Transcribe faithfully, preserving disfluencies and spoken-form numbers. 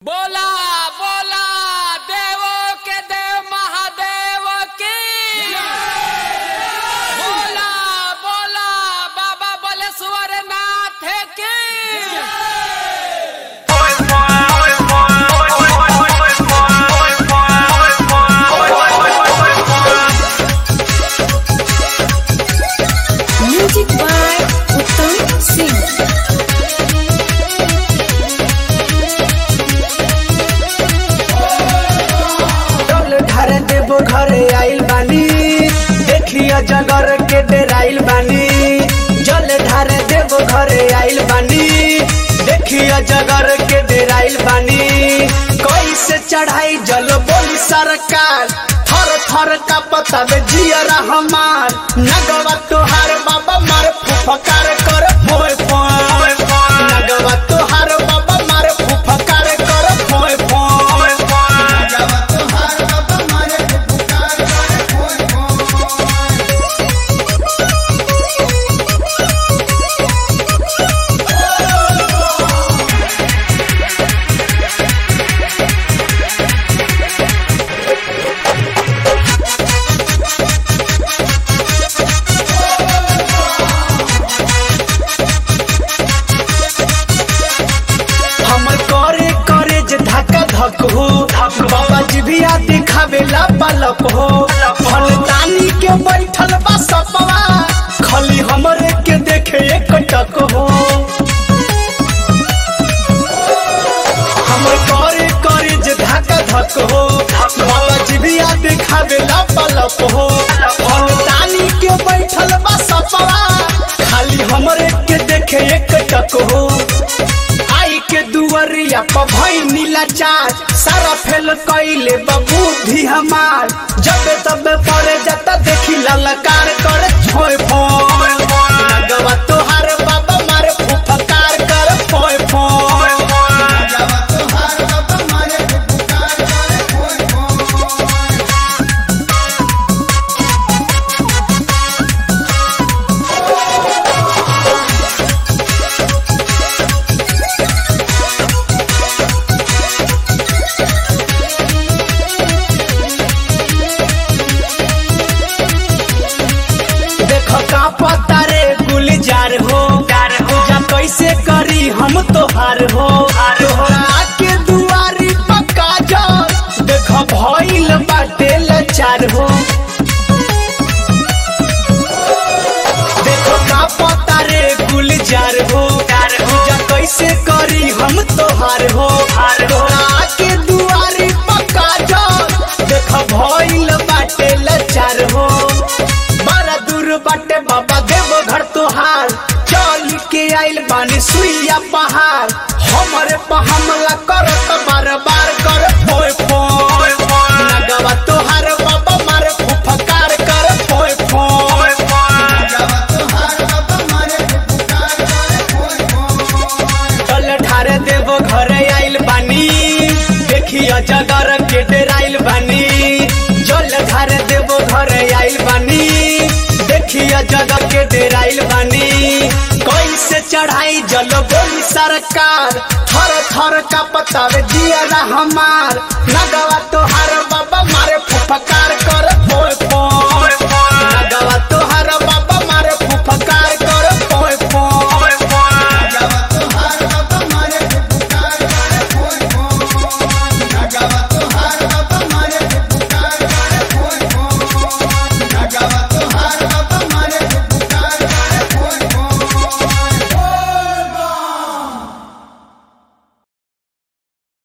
बोला बोला देवो के देव महादेव की बोला बोला बाबा बलेश्वर नाथ की म्यूजिक बाय उत्तम सिंह। देवो घरे आइल बानी देखिया जगर के डेराइल बानी जल ढारे देवो घरे आइल बानी देखिया जगर के डेराइल बानी कैसे चढ़ाई जल बोली सरकार थर थर का पता बे जियरा हमार नगवा तोहार बाबा मार फुफकार कर फोय फोय नगवा तोहार बाबा मार फुफकार कर फोय फोय नगवा तोहार बाबा मार फुफकार कर फोय हमर करे करे जे धक्का धक हो बाबा जी भी आ दिखावेला पलक हो फलदानी के बैठल बा सपवा खाली हमरे के देखे एक टक हो हमर करे करे जे धक्का धक हो बाबा जी भी आ दिखावेला पलक हो फलदानी के बैठल बा सपवा खाली हमरे के देखे एक टक हो आई के दुवरिया पर भई नीला चाच सारा फेल कइले बुद्धि हमार जब तब पड़े जाता देखी ललकार कर छोय फोय नगवा तोहार बाबा मारे फुफकार कर फोय फोय नगवा तोहार बाबा मारे फुफकार कर फोय फोय देखो का पता रे गुलजार हो पूजा कैसे करी हम तोहार हो तोहरा के दुआरी पक्का जा देखो भइल बाटे लाचार हो देखो का पता रे गुलजार हो पूजा कैसे करी हम तोहार हो तोहरा के दुआरी पक्का जा देखो भइल बाटे लाचार हो बड़ा दूर बाटे बाबा देवो घर तोहार चल के आइल बानी सुइया पहाड़ हमरे पर हमला करत बार बार कर फोय फोय नगवा तोहार बाबा मारे फुफकार कर फोय फोय नगवा तोहार बाबा मारे फुफकार कर फोय फोय चल ढारे देवो घरे आइल बानी देखिया जगर के डेराइल बानी जल ढारे देवो घरे आइल बानी देखिया जगह के डेराइल बानी कैसे चढ़ाई जल बोली सरकार थर थर का पता बे जियरा हमार नगवा तोहार बाबा मारे फुफकार कर फोय